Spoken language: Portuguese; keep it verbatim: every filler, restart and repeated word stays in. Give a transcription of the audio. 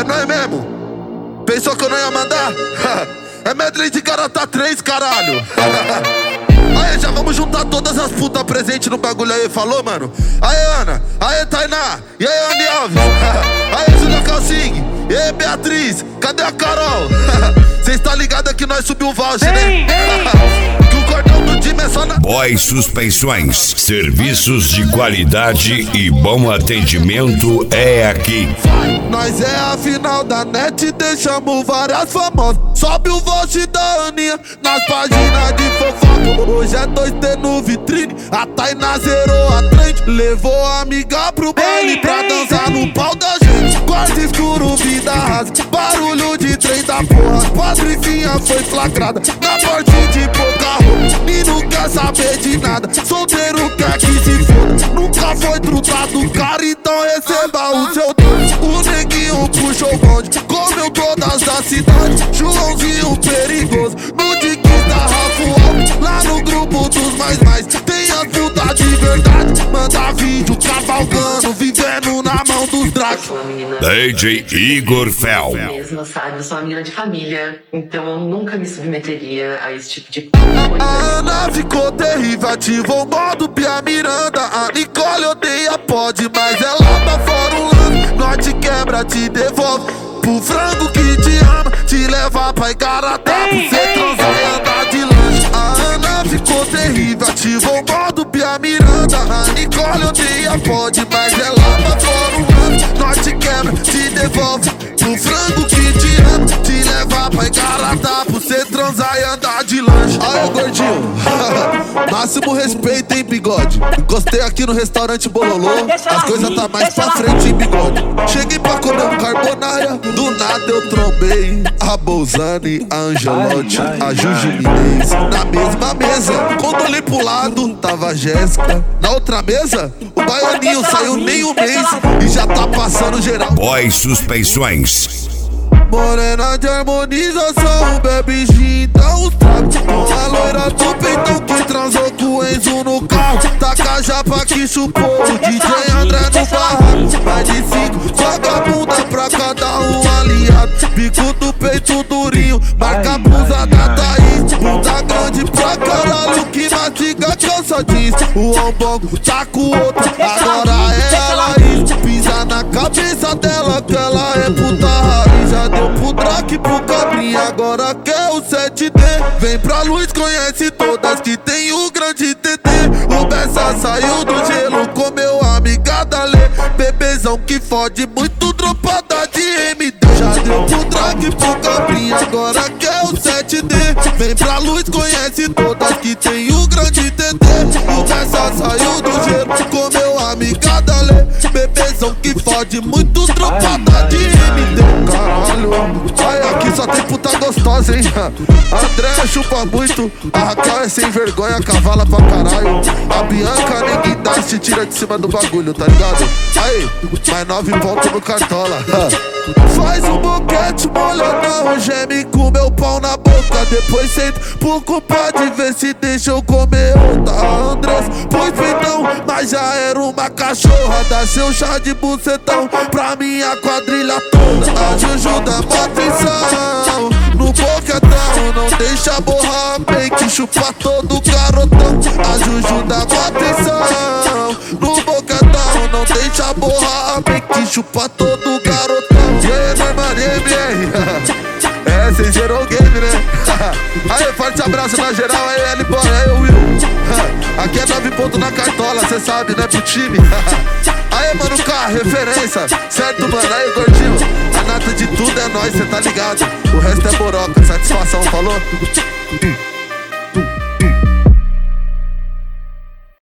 nós mesmo. Pensou que eu não ia mandar? É medley de Garota três, caralho. Aê, já vamos juntar todas as putas presentes no bagulho aí, falou, mano? Aê, Ana, aê, Tainá, e aí, Andy Alves. Aê, Julia Calcing, e aí, Beatriz, cadê a Carol? Cês tá ligado que nós subiu o voucher, né? Que o cordão do time é só na... Boy Suspensões, serviços de qualidade e bom atendimento é aqui. Nós é a final da net, deixamos várias famosas. Sobe o voucher da Aninha nas páginas de fofoca. Hoje é dois T no vitrine, a Tainá zerou a trend. Levou a amiga pro baile pra dançar no pau da gente. Quarto escuro, vida rasa, barulho de trem da porra. Patricinha foi flagrada na porta de pouca roupa. E não quer saber de nada, solteiro quer que se foda. Nunca foi trutado, cara, então receba o seu Deus. O neguinho puxou o bonde, comeu todas da cidade. Joãozinho perigoso, no diquinho da Rafael. Lá no grupo dos mais mais, tem as putas de verdade. Manda vídeo cavalgando, vivendo na mão dos dragos. D J Igor Fel. Mesmo, sabe? Eu sou uma menina de família, então eu nunca me submeteria a esse tipo de coisa. A Ana ficou terrível, ativou o modo Pia Miranda. A Nicole odeia pode, mas ela tá fora o lance. Nós te quebra, te devolve pro frango que te ama, te leva pra Igaratá, pra cê transar e andar de lanche. A Ana ficou terrível, ativou o modo Pia Miranda. A Nicole odeia pode, mas ela tá fora o lance. Nós te quebra, te devolve pro frango que te ama, te leva pra Igaratá, pra cê transar e andar de lanche. Aê, gordinho, máximo respeito, hein, bigode. Encostei aqui no restaurante Bololô, as coisas tá mais pra frente, hein, bigode. Cheguei pra comer um carbonara, do nada eu trombei a Bolzani, a Angelotti, a Juju Inês. Na mesma mesa, quando olhei pro lado, tava a Jéssica. Na outra mesa, o baianinho saiu nem um mês e já tá passando geral. Boy Suspensões. Morena de harmonização, bebe gin, então os tragos. Com a loira do peitão que transou com o Enzo no carro. Taca a japa que chupou o D J André no barraco. Mais de cinco, vagabunda pra cada um aliado. Bico do peito durinho, marca a blusa da Thaís. Bunda grande pra caralho que mastiga calça jeans. O ombongo tá com outra, agora é ela isso. Pisa na cabeça dela que ela é puta raiz. Já deu pro Drake, pro Cabrinha, agora quer o sete D. Vem pra luz, conhece todas que tem o grande T T. O Bessa saiu do gelo, comeu a amiga da Lê. Bebezão que fode muito, dropada de M D. Já deu pro Drake, pro Cabrinha, agora quer o sete D. Vem pra luz, conhece todas que tem o grande T T. O Bessa saiu do gelo, comeu a amiga da Lê. Bebezão que fode muito, dropada de M D. Caralho, ai, aqui só tem puta gostosa, hein? André chupa muito, a Raquel é sem vergonha, cavala pra caralho. A Bianca ninguém dá, se tira de cima do bagulho, tá ligado? Aí, mais nove pontos no Cartola. Faz um boquete molhadão, geme com meu pau na boca. Depois senta pro compadre ver se deixa eu comer outra. A Andrés pôs peitão, mas já era uma cachorra. Dá seu chá de bucetão pra minha quadrilha toda. A Juju dá uma atenção no boquetão, não deixa borrar bem que chupa todo garotão. A Juju dá uma atenção no boquetão, não deixa borrar bem que chupa todo garotão. E aí, Norman, M R? É, cês gerou o game, né? Aí, forte abraço na geral, aí, L-Boy, aí, Will. Aqui é nove pontos na Cartola, cê sabe, né, pro time. Aí, mano, K, referência, certo, mano? Aí, gordinho, a nata de tudo é nóis, cê tá ligado. O resto é boroca, satisfação, falou?